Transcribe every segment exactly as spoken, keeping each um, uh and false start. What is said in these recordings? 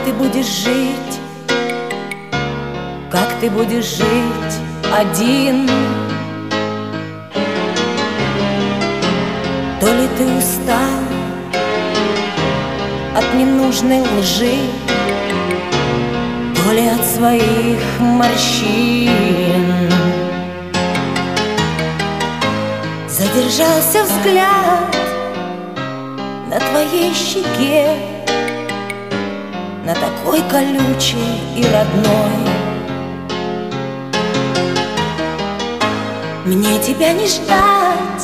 ты будешь жить, как ты будешь жить один? То ли ты устал от ненужной лжи, то ли от своих морщин. Задержался взгляд на твоей щеке, на такой колючей и родной. Мне тебя не ждать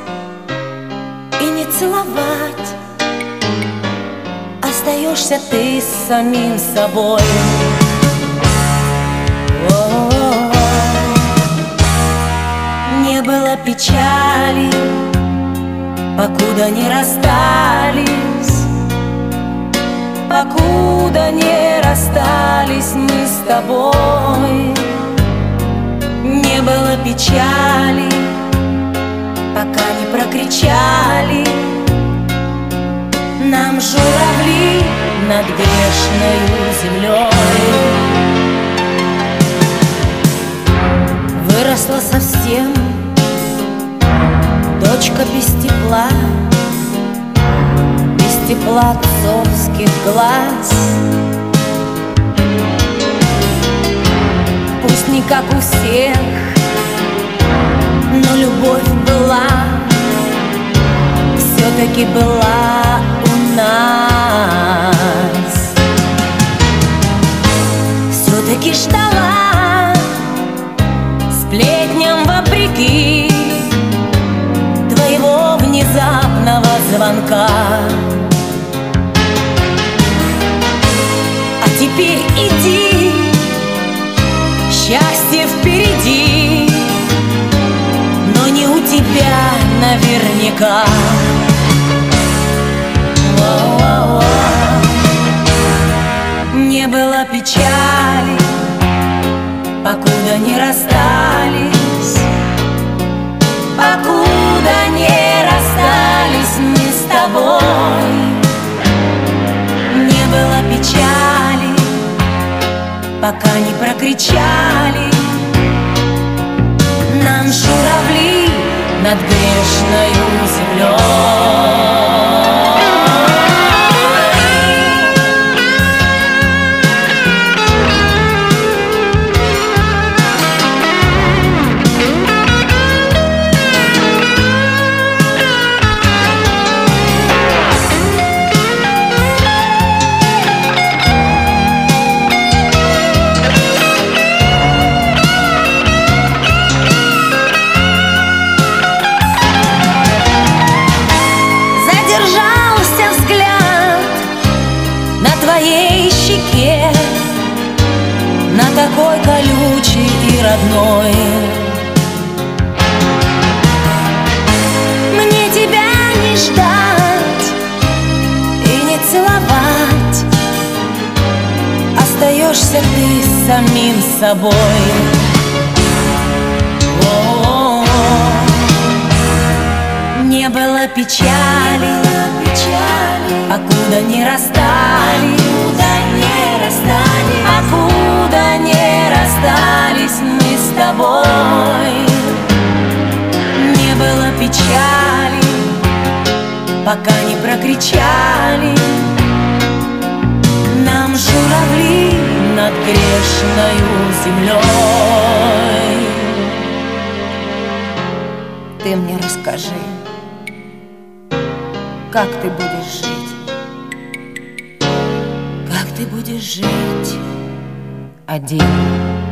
и не целовать, остаешься ты с самим собой. О-о-о. Не было печали, покуда не расстались, покуда не расстались мы с тобой. Не было печали, пока не прокричали нам журавли над грешною землей. Выросла совсем дочка без тепла, без тепла отцовских глаз. Пусть не как у всех, но любовь была, все-таки была у нас. Все-таки ждала, сплетням вопреки, твоего внезапного звонка. А теперь иди, счастье впереди, но не у тебя наверняка. О-о-о. Не было печали, покуда не расстались, покуда не расстались мы с тобой. Не было печали, пока не прокричали нам журавли над грешною землей. На такой колючей и родной. Мне тебя не ждать и не целовать, остаешься ты с самим собой. О-о-о. Не было печали, покуда не расстались, покуда не расстались мы с тобой. Не было печали, пока не прокричали нам журавли над грешною землей. Ты мне расскажи, как ты будешь жить, как ты будешь жить один.